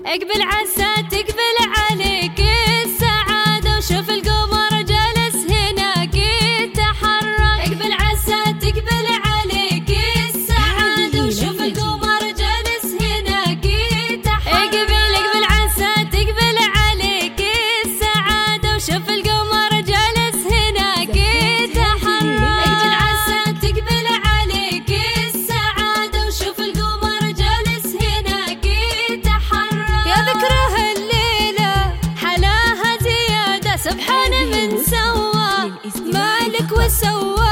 اقبل عسى تقبل عليك السعادة وشوف القمر جالس هناك يتحرك. اقبل عسى تقبل عليك السعادة وشوف القمر جالس هناك يتحرك. اقبل عسى تقبل عليك السعادة وشوف القمر جالس هناك يتحرك. اقبل عسى تقبل عليك السعادة وشوف القمر جالس هناك يتحرك. يا ذكره الليلة حلاها زيادة سبحان من سوى مالك وسوى